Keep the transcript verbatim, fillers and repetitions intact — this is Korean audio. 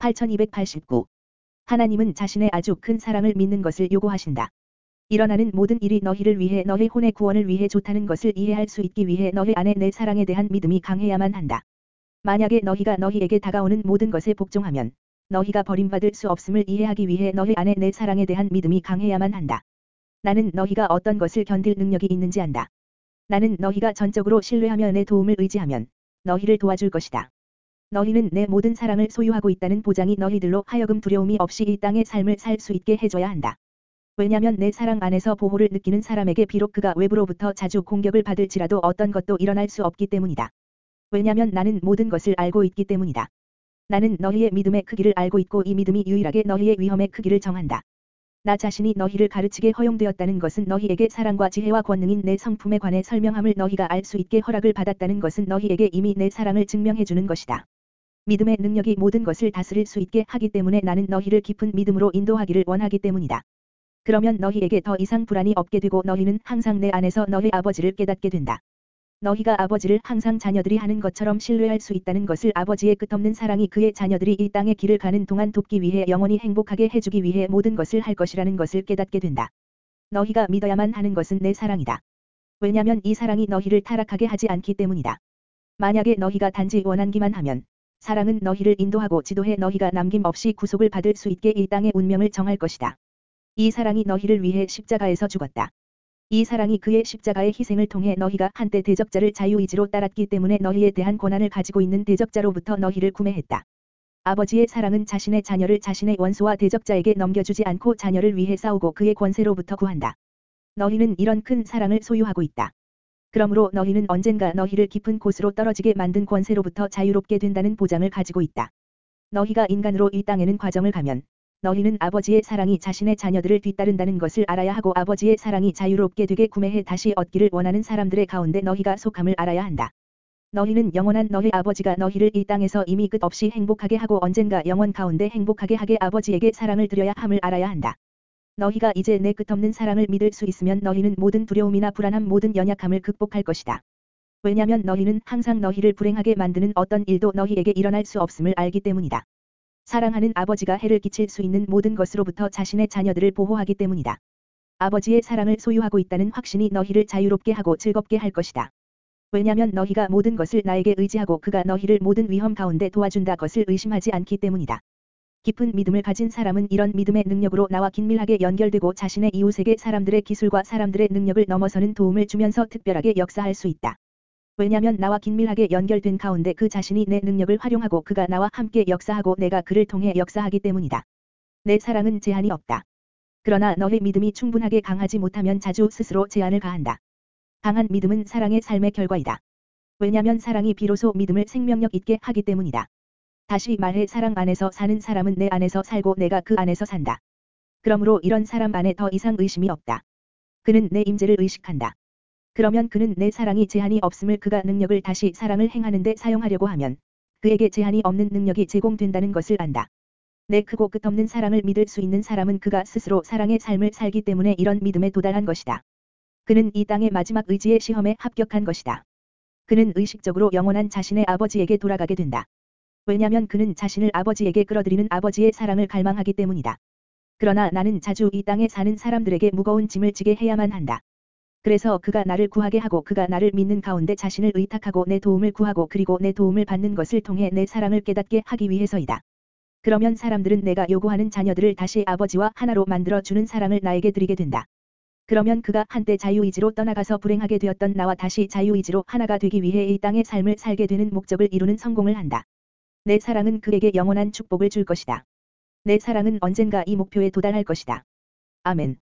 팔천이백팔십구. 하나님은 자신의 아주 큰 사랑을 믿는 것을 요구하신다. 일어나는 모든 일이 너희를 위해 너희 혼의 구원을 위해 좋다는 것을 이해할 수 있기 위해 너희 안에 내 사랑에 대한 믿음이 강해야만 한다. 만약에 너희가 너희에게 다가오는 모든 것에 복종하면 너희가 버림받을 수 없음을 이해하기 위해 너희 안에 내 사랑에 대한 믿음이 강해야만 한다. 나는 너희가 어떤 것을 견딜 능력이 있는지 안다. 나는 너희가 전적으로 신뢰하며 내 도움을 의지하면 너희를 도와줄 것이다. 너희는 내 모든 사랑을 소유하고 있다는 보장이 너희들로 하여금 두려움이 없이 이 땅의 삶을 살 수 있게 해줘야 한다. 왜냐면 내 사랑 안에서 보호를 느끼는 사람에게 비록 그가 외부로부터 자주 공격을 받을지라도 어떤 것도 일어날 수 없기 때문이다. 왜냐면 나는 모든 것을 알고 있기 때문이다. 나는 너희의 믿음의 크기를 알고 있고 이 믿음이 유일하게 너희의 위험의 크기를 정한다. 나 자신이 너희를 가르치게 허용되었다는 것은 너희에게 사랑과 지혜와 권능인 내 성품에 관해 설명함을 너희가 알 수 있게 허락을 받았다는 것은 너희에게 이미 내 사랑을 증명해 주는 것이다. 믿음의 능력이 모든 것을 다스릴 수 있게 하기 때문에 나는 너희를 깊은 믿음으로 인도하기를 원하기 때문이다. 그러면 너희에게 더 이상 불안이 없게 되고 너희는 항상 내 안에서 너희 아버지를 깨닫게 된다. 너희가 아버지를 항상 자녀들이 하는 것처럼 신뢰할 수 있다는 것을 아버지의 끝없는 사랑이 그의 자녀들이 이 땅의 길을 가는 동안 돕기 위해 영원히 행복하게 해주기 위해 모든 것을 할 것이라는 것을 깨닫게 된다. 너희가 믿어야만 하는 것은 내 사랑이다. 왜냐면 이 사랑이 너희를 타락하게 하지 않기 때문이다. 만약에 너희가 단지 원한기만 하면 사랑은 너희를 인도하고 지도해 너희가 남김없이 구속을 받을 수 있게 이 땅의 운명을 정할 것이다. 이 사랑이 너희를 위해 십자가에서 죽었다. 이 사랑이 그의 십자가의 희생을 통해 너희가 한때 대적자를 자유의지로 따랐기 때문에 너희에 대한 권한을 가지고 있는 대적자로부터 너희를 구매했다. 아버지의 사랑은 자신의 자녀를 자신의 원수와 대적자에게 넘겨주지 않고 자녀를 위해 싸우고 그의 권세로부터 구한다. 너희는 이런 큰 사랑을 소유하고 있다. 그러므로 너희는 언젠가 너희를 깊은 곳으로 떨어지게 만든 권세로부터 자유롭게 된다는 보장을 가지고 있다. 너희가 인간으로 이 땅에는 과정을 가면 너희는 아버지의 사랑이 자신의 자녀들을 뒤따른다는 것을 알아야 하고 아버지의 사랑이 자유롭게 되게 구매해 다시 얻기를 원하는 사람들의 가운데 너희가 속함을 알아야 한다. 너희는 영원한 너희 아버지가 너희를 이 땅에서 이미 끝없이 행복하게 하고 언젠가 영원 가운데 행복하게 하게 아버지에게 사랑을 드려야 함을 알아야 한다. 너희가 이제 내 끝없는 사랑을 믿을 수 있으면 너희는 모든 두려움이나 불안함 모든 연약함을 극복할 것이다. 왜냐면 너희는 항상 너희를 불행하게 만드는 어떤 일도 너희에게 일어날 수 없음을 알기 때문이다. 사랑하는 아버지가 해를 끼칠 수 있는 모든 것으로부터 자신의 자녀들을 보호하기 때문이다. 아버지의 사랑을 소유하고 있다는 확신이 너희를 자유롭게 하고 즐겁게 할 것이다. 왜냐면 너희가 모든 것을 나에게 의지하고 그가 너희를 모든 위험 가운데 도와준다 것을 의심하지 않기 때문이다. 깊은 믿음을 가진 사람은 이런 믿음의 능력으로 나와 긴밀하게 연결되고 자신의 이웃에게 사람들의 기술과 사람들의 능력을 넘어서는 도움을 주면서 특별하게 역사할 수 있다. 왜냐면 나와 긴밀하게 연결된 가운데 그 자신이 내 능력을 활용하고 그가 나와 함께 역사하고 내가 그를 통해 역사하기 때문이다. 내 사랑은 제한이 없다. 그러나 너의 믿음이 충분하게 강하지 못하면 자주 스스로 제한을 가한다. 강한 믿음은 사랑의 삶의 결과이다. 왜냐면 사랑이 비로소 믿음을 생명력 있게 하기 때문이다. 다시 말해 사랑 안에서 사는 사람은 내 안에서 살고 내가 그 안에서 산다. 그러므로 이런 사람 안에 더 이상 의심이 없다. 그는 내 임재를 의식한다. 그러면 그는 내 사랑이 제한이 없음을 그가 능력을 다시 사랑을 행하는 데 사용하려고 하면 그에게 제한이 없는 능력이 제공된다는 것을 안다. 내 크고 끝없는 사랑을 믿을 수 있는 사람은 그가 스스로 사랑의 삶을 살기 때문에 이런 믿음에 도달한 것이다. 그는 이 땅의 마지막 의지의 시험에 합격한 것이다. 그는 의식적으로 영원한 자신의 아버지에게 돌아가게 된다. 왜냐면 그는 자신을 아버지에게 끌어들이는 아버지의 사랑을 갈망하기 때문이다. 그러나 나는 자주 이 땅에 사는 사람들에게 무거운 짐을 지게 해야만 한다. 그래서 그가 나를 구하게 하고 그가 나를 믿는 가운데 자신을 의탁하고 내 도움을 구하고 그리고 내 도움을 받는 것을 통해 내 사랑을 깨닫게 하기 위해서이다. 그러면 사람들은 내가 요구하는 자녀들을 다시 아버지와 하나로 만들어 주는 사랑을 나에게 드리게 된다. 그러면 그가 한때 자유의지로 떠나가서 불행하게 되었던 나와 다시 자유의지로 하나가 되기 위해 이 땅의 삶을 살게 되는 목적을 이루는 성공을 한다. 내 사랑은 그에게 영원한 축복을 줄 것이다. 내 사랑은 언젠가 이 목표에 도달할 것이다. 아멘.